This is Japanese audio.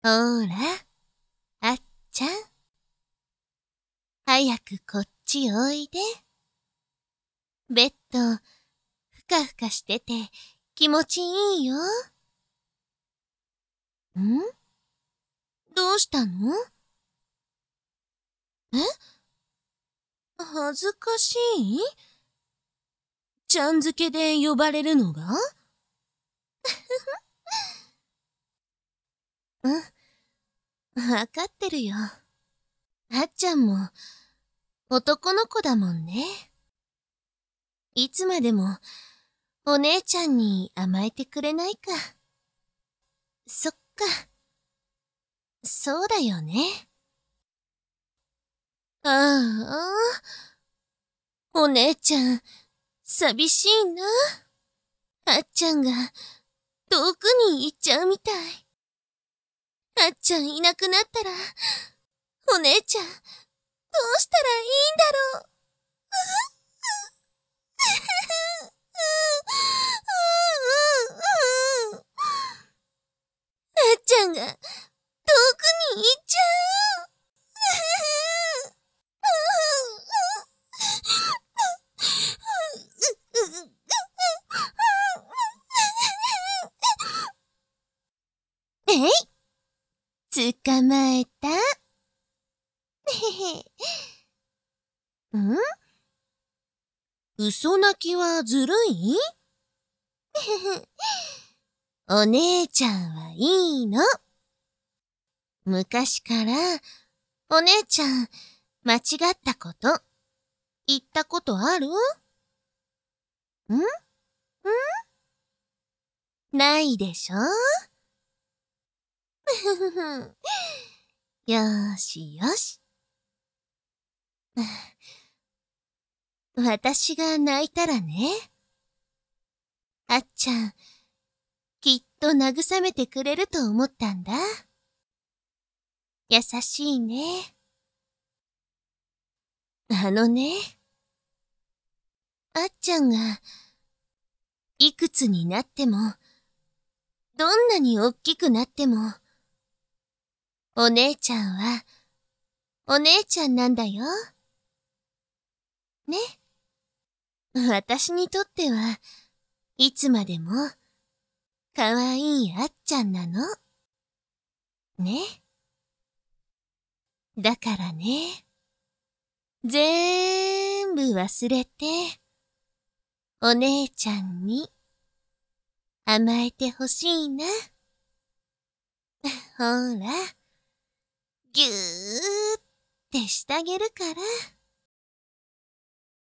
ほーら、あっちゃん。早くこっちおいで。ベッド、ふかふかしてて気持ちいいよ。ん？どうしたの？え？恥ずかしい？ちゃん付けで呼ばれるのが？わかってるよ。あっちゃんも男の子だもんね。いつまでもお姉ちゃんに甘えてくれないか。そっか。そうだよね。ああ、お姉ちゃん、寂しいな。あっちゃんが遠くに行っちゃうみたい。あっちゃんいなくなったら、お姉ちゃん、どうしたらいいんだろう。あっちゃんが遠くに行っちゃう。えい、捕まえた。ん？嘘泣きはずるい？お姉ちゃんはいいの。昔からお姉ちゃん間違ったこと言ったことある？ないでしょ？よーしよし。私が泣いたらね、あっちゃん、きっと慰めてくれると思ったんだ。優しいね。あのね、あっちゃんが、いくつになっても、どんなにおっきくなっても、お姉ちゃんは、お姉ちゃんなんだよ。ね。私にとっては、いつまでも、かわいいあっちゃんなの。ね。だからね、ぜーんぶ忘れて、お姉ちゃんに甘えてほしいな。ほら、ぎゅーってしてあげるから。